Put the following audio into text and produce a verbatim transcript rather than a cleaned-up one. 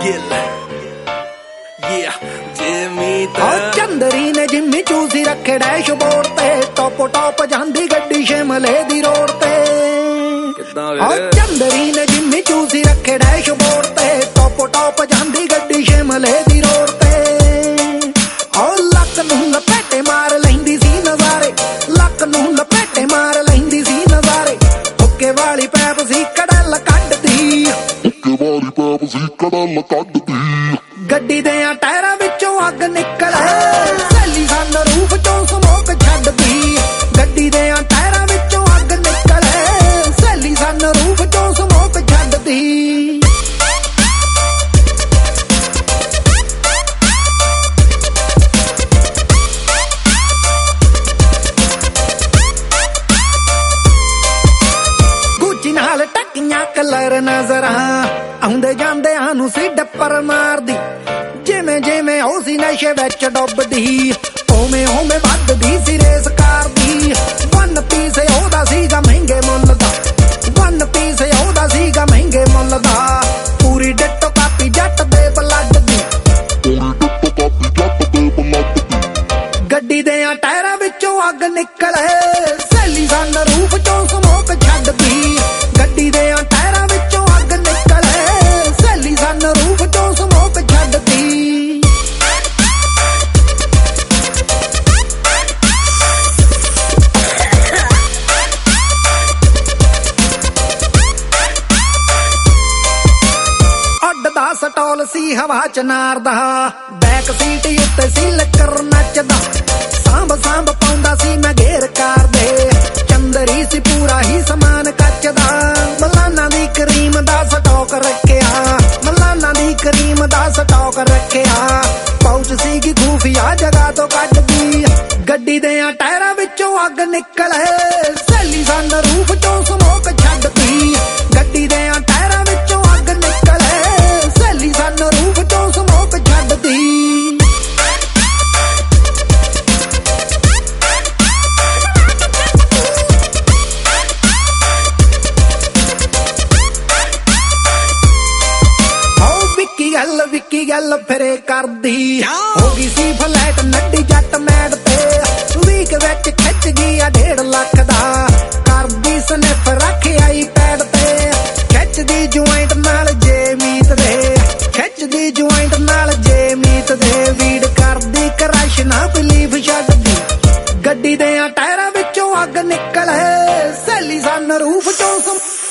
चंदरी ने जिम्मी चूसी रखे डैशबोर्ड ते टॉपो टॉप जांदी गड्डी शिमले दी रोड ते। चंदरी ने जिम्मी चूसी रखे डैशबोर्ड ते टॉपो टॉप जांदी गड्डी शिमले दी रोड ते। और लक नूं लपेटे मार लैंदी सी नजारे, लक नूं लपेटे मार लैंदी सी नजारे। हुक्के वाली पैप सी कड़ल कड्डदी, हुक्के वाली पैप सी कड़ल कड्डदी। गड्डी दे टायरां विचों अग निकले, सैली सन रूफ चों समोक छड्डदी। गड्डी दे टायरां विचों अग निकले, सैली सन रूफ चों समोक छड्डदी। गुच्ची नाल टकियां कलर नजरां आउंदे जांदिआं नूं सी डप्पर मारदी। जिमें जिमें ओ सी नशे विच डुबदी, ओवें ओवें वधदी सी रेस कार दी। वन पीस ओहदा सीगा महंगे मुੱਲ दा, वन पीस ओहदा सीगा महंगे मुੱਲ दा। पूरी डिट्टो कापी जट दे ब्लड दी, पूरी डिट्टो कापी जट दे ब्लड दी। गड्डी दे टायरां विचों अग निकले, सैली सन रूफ चों समोक छड्डदी। गड्डी दे टायरां विचों अग निकले, सैली सन रूफ चों समोक छड्डदी। स्टॉल सी हवा च नारदा, बैक सीट उत्ते सी लकर नचदा। सांभ सांभ पाउंदा सी मैं घेर कार दे, चंदरी सी पूरा ही समान कचदा। मलाना दी करीम दा स्टॉक रखिया, मलाना दी करीम दा स्टॉक रखिया। पाउच सीगी खूफिया जगह तो कड्डदी। गड्डी दे टायरां विचों अग निकले, सैली सन रूफ चों समोक छड्डदी। गड्डी दे टायरां विचों अग निकले, सैली सन रूफ चों समोक छड्डदी। विक्की गल विक्की गल फिरे करदी, होगी सी फ्लैट नड्डी जट मैड ते। वीक विच खिच गया डेढ़ लख दा, करदी स्निफ रख आई पैड ते। खिचदी ज्वाइंट नाल जे मीत दे, खिचदी ज्वाइंट नाल जे मीत दे। वीड करदी क्रश ना बिलीफ छड्डदी। गड्डी दे टायरां विचों अग निकले, सैली सन रूफ चों